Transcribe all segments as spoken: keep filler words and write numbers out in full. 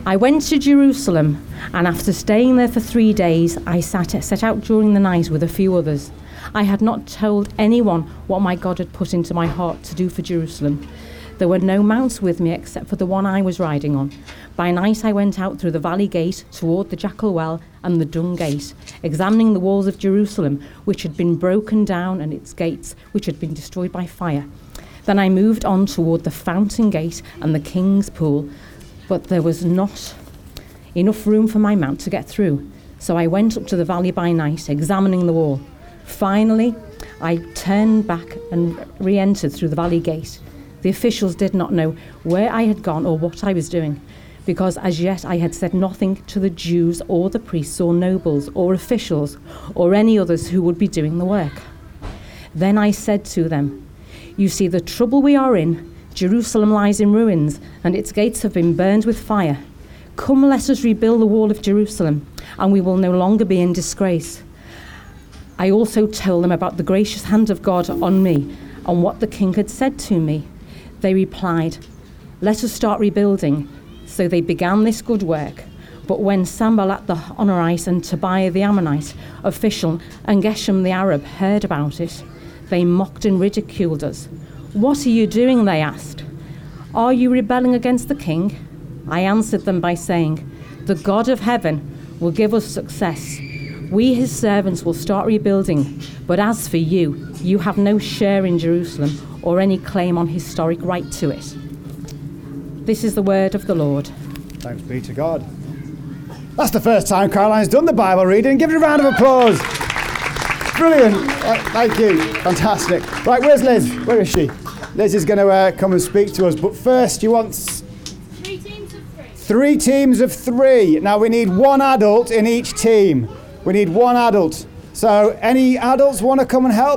I went to Jerusalem, and after staying there for three days, I sat, set out during the night with a few others. I had not told anyone what my God had put into my heart to do for Jerusalem. There were no mounts with me except for the one I was riding on. By night I went out through the valley gate toward the Jackal Well and the Dung Gate, examining the walls of Jerusalem, which had been broken down, and its gates, which had been destroyed by fire. Then I moved on toward the Fountain Gate and the King's Pool, but there was not enough room for my mount to get through. So I went up to the valley by night, examining the wall. Finally, I turned back and re-entered through the valley gate. The officials did not know where I had gone or what I was doing, because as yet I had said nothing to the Jews or the priests or nobles or officials or any others who would be doing the work. Then I said to them, "You see the trouble we are in. Jerusalem lies in ruins, and its gates have been burned with fire. Come, let us rebuild the wall of Jerusalem, and we will no longer be in disgrace." I also told them about the gracious hand of God on me and what the king had said to me. They replied, "Let us start rebuilding." So they began this good work. But when Sanballat the Honorite and Tobiah the Ammonite official and Geshem the Arab heard about it, they mocked and ridiculed us. "What are you doing?" they asked. "Are you rebelling against the king?" I answered them by saying, "The God of heaven will give us success. We, his servants, will start rebuilding. But as for you, you have no share in Jerusalem or any claim on historic right to it." This is the word of the Lord. Thanks be to God. That's the first time Caroline's done the Bible reading. Give her a round of applause. Brilliant. Right, thank you. Fantastic. Right, where's Liz? Where is she? Liz is going to uh, come and speak to us. But first, you want... Three teams of three. Three teams of three. Now, we need one adult in each team. We need one adult. So, any adults want to come and help?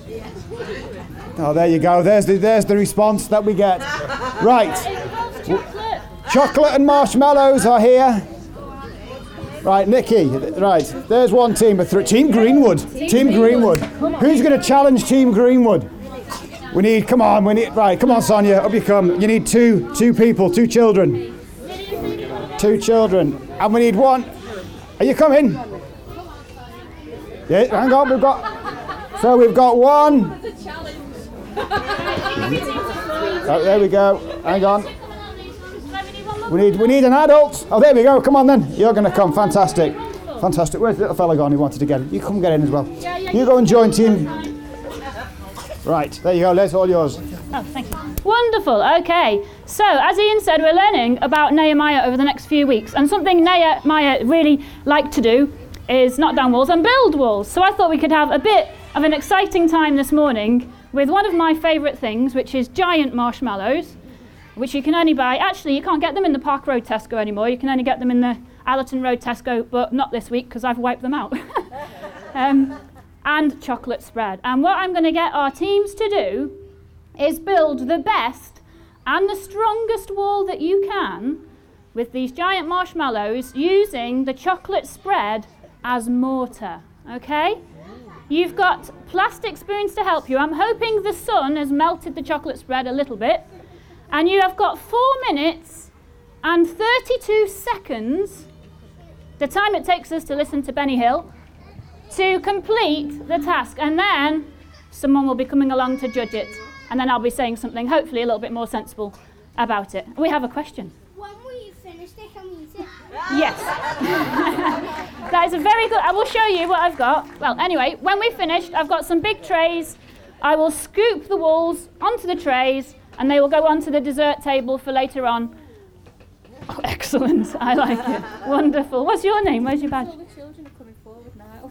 Oh, there you go. There's the there's the response that we get. Right. Chocolate. Chocolate and marshmallows are here. Right, Nikki. Right. There's one team of three. Team Greenwood. Team, team Greenwood. Greenwood. Who's going to challenge Team Greenwood? We need. Come on. We need. Right. Come on, Sonia. Up you come. You need two two people. Two children. Two children. And we need one. Are you coming? Yeah. Hang on. We've got. So we've got one. Oh, there we go. Hang on. We need we need an adult. Oh, there we go. Come on then. You're going to come. Fantastic. Fantastic. Where's the little fella gone who wanted to get in? You come get in as well. Yeah, yeah, you go and join team. Right. There you go. Les, all yours. Oh, thank you. Wonderful. Okay. So, as Ian said, we're learning about Nehemiah over the next few weeks. And something Nehemiah really liked to do is knock down walls and build walls. So I thought we could have a bit of an exciting time this morning with one of my favourite things, which is giant marshmallows, which you can only buy. Actually, you can't get them in the Park Road Tesco anymore. You can only get them in the Allerton Road Tesco, but not this week because I've wiped them out. um, and chocolate spread. And what I'm going to get our teams to do is build the best and the strongest wall that you can with these giant marshmallows using the chocolate spread as mortar. Okay? You've got plastic spoons to help you. I'm hoping the sun has melted the chocolate spread a little bit. And you have got four minutes and thirty-two seconds, the time it takes us to listen to Benny Hill, to complete the task. And then someone will be coming along to judge it. And then I'll be saying something hopefully a little bit more sensible about it. We have a question. When we finish it, can we eat it? Yes. That is a very good... I will show you what I've got. Well, anyway, when we've finished, I've got some big trays. I will scoop the walls onto the trays, and they will go onto the dessert table for later on. Oh, excellent. I like it. Wonderful. What's your name? Where's your badge? All the children are coming forward now.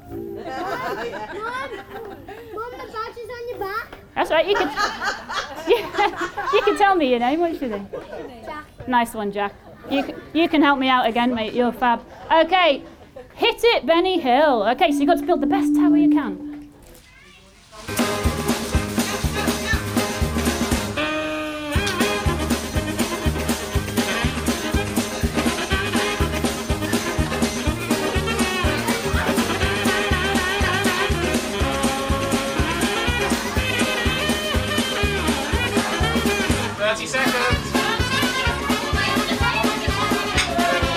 Mum, Mum, the badge is on your back. That's right. You can, yeah, you can tell me your name. What's your name? Jack. Nice one, Jack. You can, you can help me out again, mate. You're fab. Okay. Hit it, Benny Hill. Okay, so you've got to build the best tower you can. thirty seconds.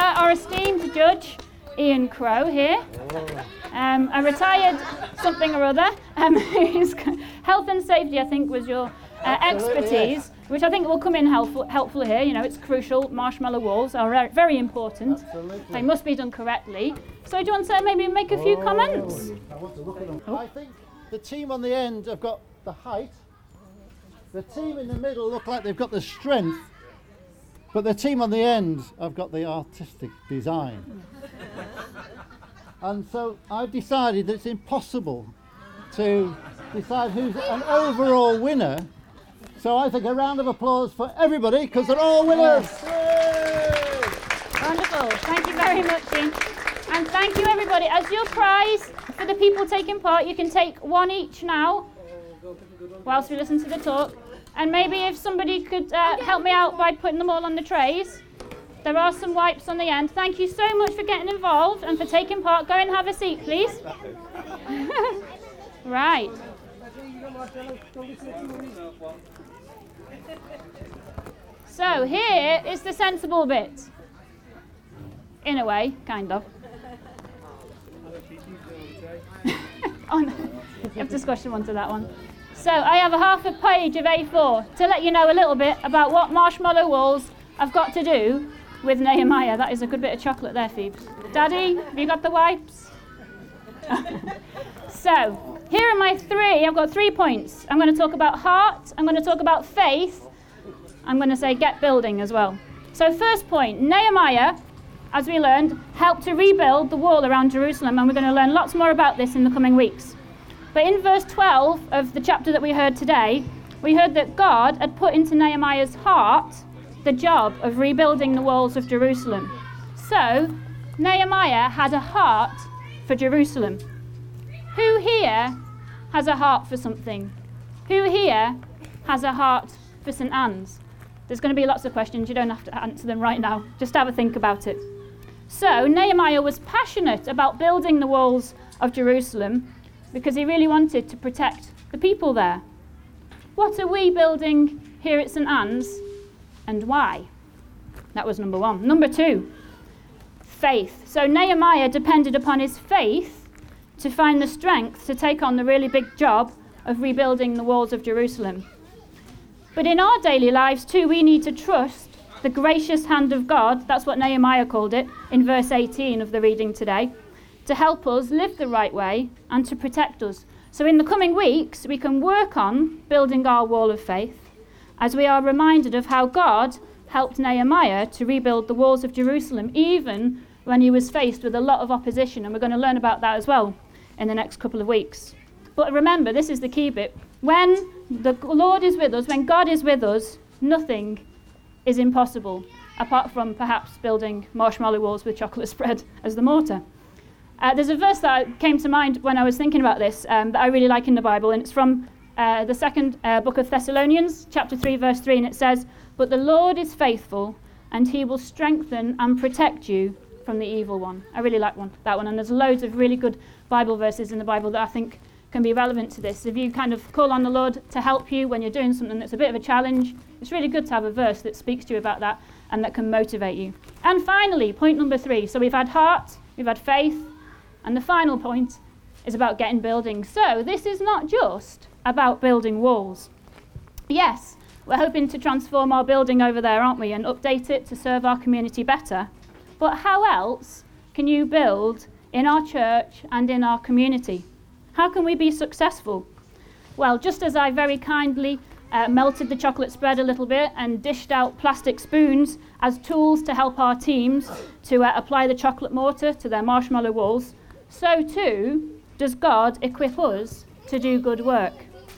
our esteemed judge, Ian Crow here, um, a retired something or other. Um, who's health and safety, I think, was your uh, expertise, which I think will come in helpful, helpful here. You know, it's crucial. Marshmallow walls are re- very important. Absolutely. They must be done correctly. So do you want to maybe make a few Oh, comments? I want to look at them. I think the team on the end have got the height. The team in the middle look like they've got the strength. But the team on the end have got the artistic design. And so I've decided that it's impossible to decide who's an overall winner. So I think a round of applause for everybody, because they're all winners. Yay! Wonderful. Thank you very much, Ian. And thank you, everybody. As your prize for the people taking part, you can take one each now whilst we listen to the talk. And maybe if somebody could uh, help me out by putting them all on the trays. There are some wipes on the end. Thank you so much for getting involved and for taking part. Go and have a seat, please. Right. So here is the sensible bit. In a way, kind of. Oh no, you have discussion one to that one. So I have a half a page of A four to let you know a little bit about what marshmallow walls I've got to do with Nehemiah. That is a good bit of chocolate there, Phoebes. Daddy, have you got the wipes? So here are my three. I've got three points. I'm going to talk about heart. I'm going to talk about faith. I'm going to say get building as well. So first point, Nehemiah, as we learned, helped to rebuild the wall around Jerusalem, and we're going to learn lots more about this in the coming weeks. But in verse twelve of the chapter that we heard today, we heard that God had put into Nehemiah's heart the job of rebuilding the walls of Jerusalem. So Nehemiah had a heart for Jerusalem. Who here has a heart for something? Who here has a heart for St Anne's? There's going to be lots of questions. You don't have to answer them right now. Just have a think about it. So Nehemiah was passionate about building the walls of Jerusalem because he really wanted to protect the people there. What are we building here at St Anne's, and why? That was number one. Number two, faith. So Nehemiah depended upon his faith to find the strength to take on the really big job of rebuilding the walls of Jerusalem. But in our daily lives too, we need to trust the gracious hand of God, that's what Nehemiah called it in verse eighteen of the reading today, to help us live the right way and to protect us. So in the coming weeks, we can work on building our wall of faith as we are reminded of how God helped Nehemiah to rebuild the walls of Jerusalem, even when he was faced with a lot of opposition. And we're going to learn about that as well in the next couple of weeks. But remember, this is the key bit. When the Lord is with us, when God is with us, nothing is impossible, apart from perhaps building marshmallow walls with chocolate spread as the mortar. Uh, there's a verse that came to mind when I was thinking about this um, that I really like in the Bible, and it's from uh, the second uh, book of Thessalonians, chapter three, verse three, and it says, "But the Lord is faithful, and he will strengthen and protect you from the evil one." I really like one, that one, and there's loads of really good Bible verses in the Bible that I think can be relevant to this. If you kind of call on the Lord to help you when you're doing something that's a bit of a challenge, it's really good to have a verse that speaks to you about that and that can motivate you. And finally, point number three. So we've had heart, we've had faith, and the final point is about getting building. So this is not just about building walls. Yes, we're hoping to transform our building over there, aren't we, and update it to serve our community better. But how else can you build in our church and in our community? How can we be successful? Well, just as I very kindly uh, melted the chocolate spread a little bit and dished out plastic spoons as tools to help our teams to uh, apply the chocolate mortar to their marshmallow walls, so too does God equip us to do good work.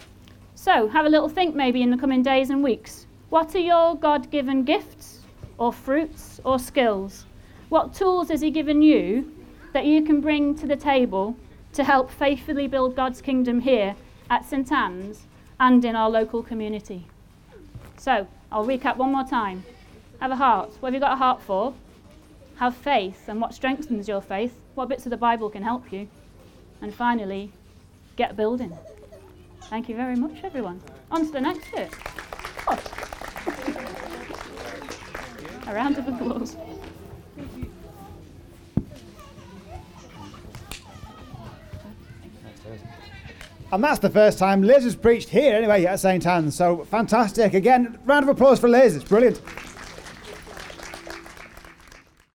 So have a little think maybe in the coming days and weeks. What are your God-given gifts or fruits or skills? What tools has he given you that you can bring to the table to help faithfully build God's kingdom here at St Anne's and in our local community? So, I'll recap one more time. Have a heart. What have you got a heart for? Have faith, and what strengthens your faith? What bits of the Bible can help you? And finally, get building. Thank you very much, everyone. On to the next bit. Oh. A round of applause. And that's the first time Liz has preached here anyway at Saint Anne's. So fantastic. Again, round of applause for Liz. It's brilliant.